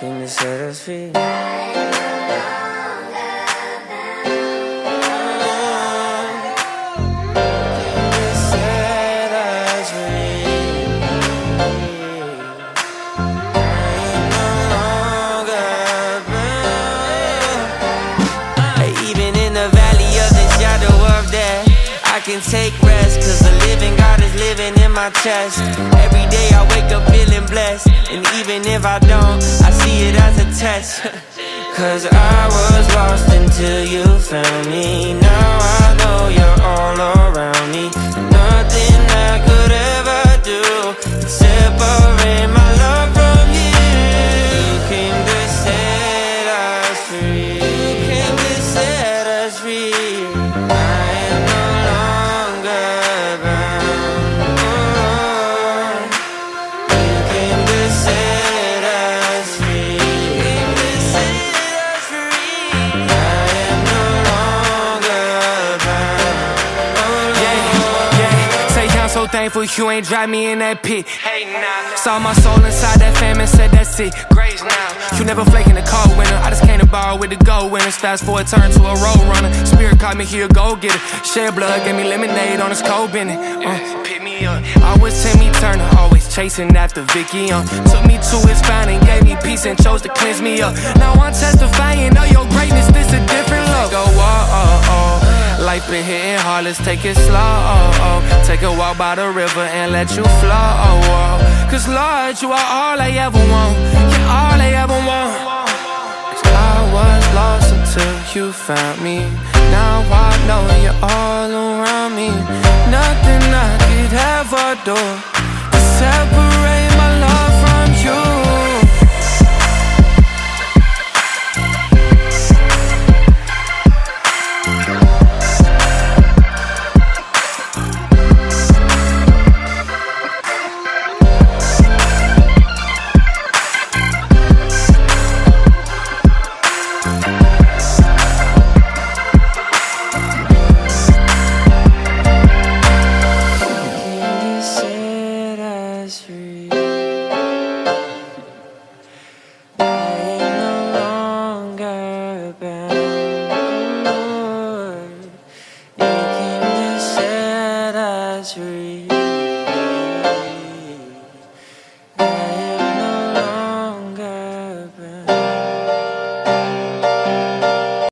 came to set us free. I can take rest, cause the living God is living in my chest. Every day I wake up feeling blessed, and even if I don't, I see it as a test. Cause I was lost until you found me. Now I know you're all around me. Nothing I could ever do can separate my love from you. You came to set us free. You came to set us free. So thankful you ain't drive me in that pit. Hey, nah. Saw my soul inside that famine, said that's it. Grace now. You never flake in the cold winter. I just came to ball with the gold winners. Fast forward, turn to a road runner. Spirit caught me here, go get it. Shed blood, gave me lemonade on this cold bennett. Pick me up. I was Timmy Turner, always chasing after Vicky. Took me to his fountain, gave me peace and chose to cleanse me up. Now I'm testifying of your greatness. This a different look. Go life been hitting hard, let's take it slow. Take a walk by the river and let you flow. Cause Lord, you are all I ever want. You're all I ever want. Cause I was lost until you found me. Now I know you're all around me. Nothing I could ever do to separate